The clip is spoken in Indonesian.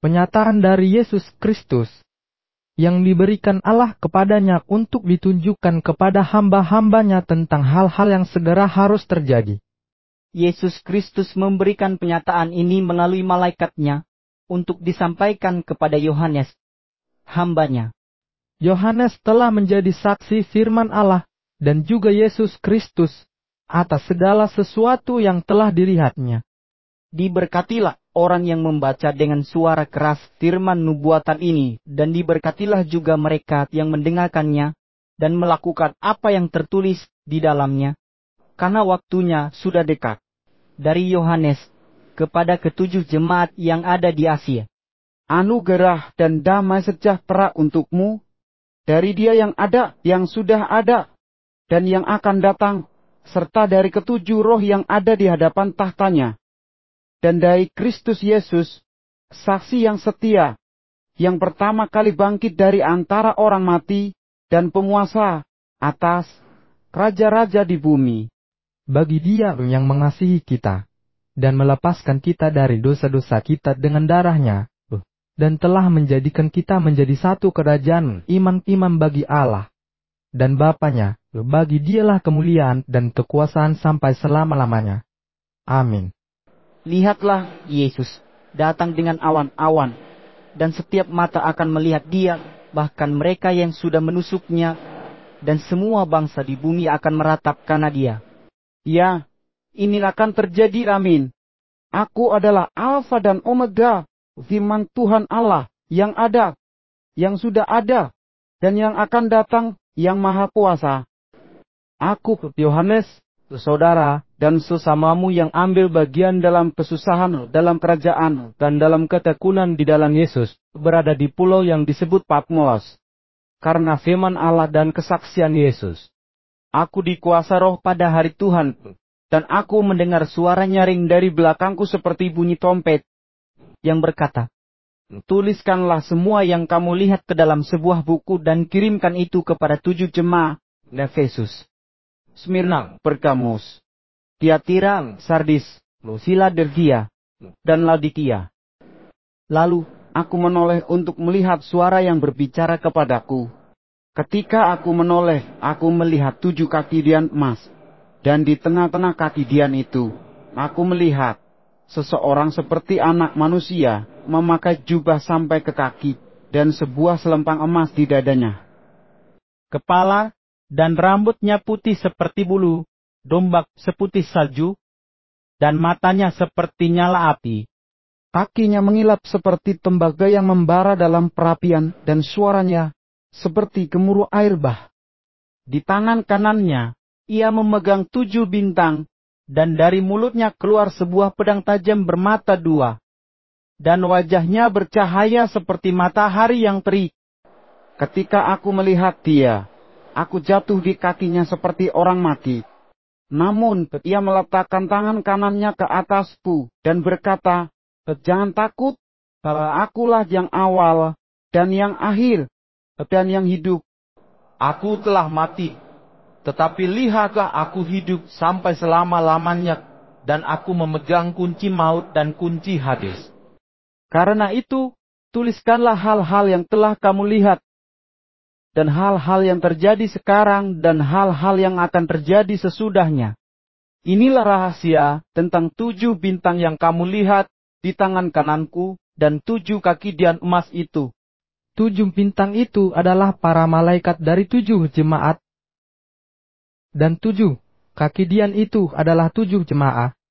penyataan dari Yesus Kristus yang diberikan Allah kepadanya untuk ditunjukkan kepada hamba-hambanya tentang hal-hal yang segera harus terjadi. Yesus Kristus memberikan penyataan ini melalui malaikatnya untuk disampaikan kepada Yohanes, hambanya. Yohanes telah menjadi saksi firman Allah dan juga Yesus Kristus atas segala sesuatu yang telah dilihatnya. Diberkatilah orang yang membaca dengan suara keras firman nubuatan ini, dan diberkatilah juga mereka yang mendengarkannya dan melakukan apa yang tertulis di dalamnya, karena waktunya sudah dekat. Dari Yohanes, kepada ketujuh jemaat yang ada di Asia. Anugerah dan damai sejahtera untukmu, dari Dia yang ada, yang sudah ada, dan yang akan datang, serta dari ketujuh roh yang ada di hadapan tahtanya. Dan dari Kristus Yesus, saksi yang setia, yang pertama kali bangkit dari antara orang mati, dan penguasa atas raja-raja di bumi. Bagi Dia yang mengasihi kita, dan melepaskan kita dari dosa-dosa kita dengan darahnya, dan telah menjadikan kita menjadi satu kerajaan imam-imam bagi Allah dan Bapanya, bagi Dialah kemuliaan dan kekuasaan sampai selama-lamanya. Amin. Lihatlah, Yesus datang dengan awan-awan, dan setiap mata akan melihat Dia, bahkan mereka yang sudah menusuknya, dan semua bangsa di bumi akan meratap karena Dia. Ya, inilah akan terjadi, amin. Aku adalah Alfa dan Omega, firman Tuhan Allah, yang ada, yang sudah ada, dan yang akan datang, yang Maha Kuasa. Aku, Yohanes, saudara, dan sesamamu yang ambil bagian dalam kesusahan, dalam kerajaan, dan dalam ketekunan di dalam Yesus, berada di pulau yang disebut Patmos, karena firman Allah dan kesaksian Yesus. Aku dikuasa roh pada hari Tuhan, dan aku mendengar suara nyaring dari belakangku seperti bunyi trompet, yang berkata, tuliskanlah semua yang kamu lihat ke dalam sebuah buku dan kirimkan itu kepada 7 jemaat, Efesus, Smyrna, Pergamus, Tiatira, Sardis, Filadelfia, dan Laodikia. Lalu, aku menoleh untuk melihat suara yang berbicara kepadaku. Ketika aku menoleh, aku melihat 7 kaki dian emas. Dan di tengah-tengah kaki dian itu, aku melihat seseorang seperti anak manusia, memakai jubah sampai ke kaki, dan sebuah selempang emas di dadanya. Kepala dan rambutnya putih seperti bulu domba, seputih salju, dan matanya seperti nyala api. Kakinya mengilap seperti tembaga yang membara dalam perapian, dan suaranya seperti gemuruh air bah. Di tangan kanannya, ia memegang 7 bintang, dan dari mulutnya keluar sebuah pedang tajam bermata 2. Dan wajahnya bercahaya seperti matahari yang terik. Ketika aku melihat Dia, aku jatuh di kakinya seperti orang mati. Namun, ia meletakkan tangan kanannya ke atasku, dan berkata, jangan takut, karena akulah yang awal, dan yang akhir, dan yang hidup. Aku telah mati, tetapi lihatlah aku hidup sampai selama-lamanya, dan aku memegang kunci maut dan kunci Hades. Karena itu, tuliskanlah hal-hal yang telah kamu lihat, dan hal-hal yang terjadi sekarang, dan hal-hal yang akan terjadi sesudahnya. Inilah rahasia tentang 7 bintang yang kamu lihat di tangan kananku, dan 7 kaki dian emas itu. 7 bintang itu adalah para malaikat dari 7 jemaat. Dan 7 kaki dian itu adalah 7 jemaah.